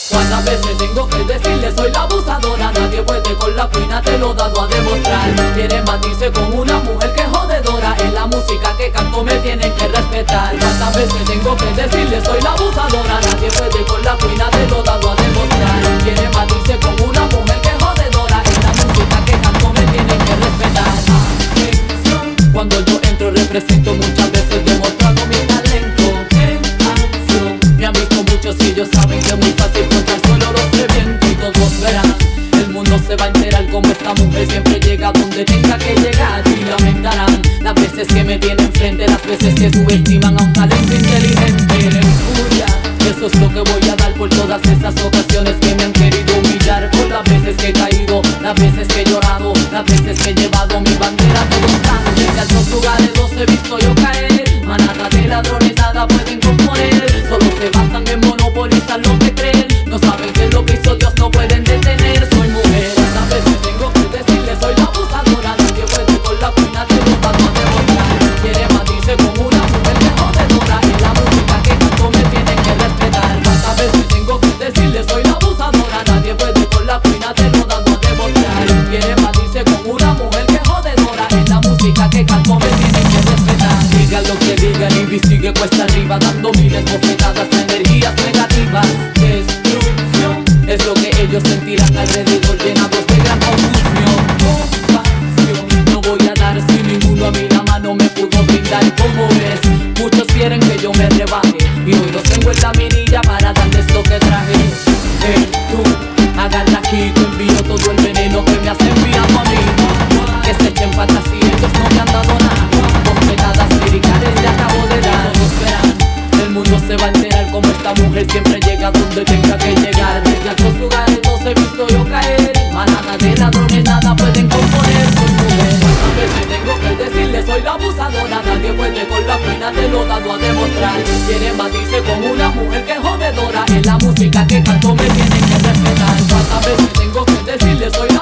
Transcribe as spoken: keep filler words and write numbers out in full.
¿Cuántas veces tengo que decirle soy la abusadora? Nadie puede con la cuina, te lo he dado a demostrar. Quiere batirse con una mujer que jodedora. En la música que canto me tienen que respetar. ¿Cuántas veces tengo que decirle soy la abusadora? Nadie puede con la cuina, te lo he dado a demostrar. Quiere batirse con una mujer que jodedora. En la música que canto me tienen que respetar. Atención, cuando yo entro represento, muchas veces demostrando mi talento en acción. Me han visto muchos y ellos saben que es muy fácil contra el suelo los reviento y todos verán. El mundo se va a enterar como esta mujer siempre llega donde tenga que llegar. Y lamentarán las veces que me tienen frente, las veces que subestiman a un talento inteligente. Tienen furia, eso es lo que voy a dar por todas esas ocasiones que me han querido humillar. Por las veces que he caído, las veces que he llorado, las veces que he llevado mi bandera a todos lados. Desde altos lugares los he visto yo caer. Manada de ladrones nada pueden componer. Solo se basan en monopolizar lo que creen. No saben que lo que hizo Dios no pueden detener. Soy mujer, esta vez me tengo que decirle soy la abusadora. Nadie puede con la cuina, te lo he dado a demostrar. Quiere batirse con una mujer que jodedora. En la música que canto me tienen que respetar. Esta vez me tengo que decirle soy la abusadora. Nadie puede con la cuina, te lo he dado a demostrar. Quiere batirse con una mujer que jodedora. En la música que canto me tienen que respetar. Digan lo que digan y vi sigue cuesta arriba, dando miles bofetadas a energías negativas. Destrucción es lo que ellos sentirán alrededor, llenados de gran confusión. Compasión no voy a dar si ninguno a mí la mano me pudo brindar. Como ves, muchos quieren que yo me rebaje y hoy los tengo en la mirilla para darles lo que traje. Hey, tú, agarra aquí, te envío todo el veneno que me has enviado a mí. Que se echen para atrás y ellos no me han dado nada. Bofetadas liricales le acabo de dar. Todos verán, el mundo se va a enterar como esta mujer siempre llega donde tenga que llegar. Desde altos lugares los he visto yo caer. Manada de ladrones nada pueden componer. Soy mujer, a veces tengo que decirle soy la abusadora. Nadie puede con la cuina, te lo he dado a demostrar. Quieren batirse con una mujer que jodedora. En la música que canto me tienen que respetar. ¿Cuántas veces tengo que decirle soy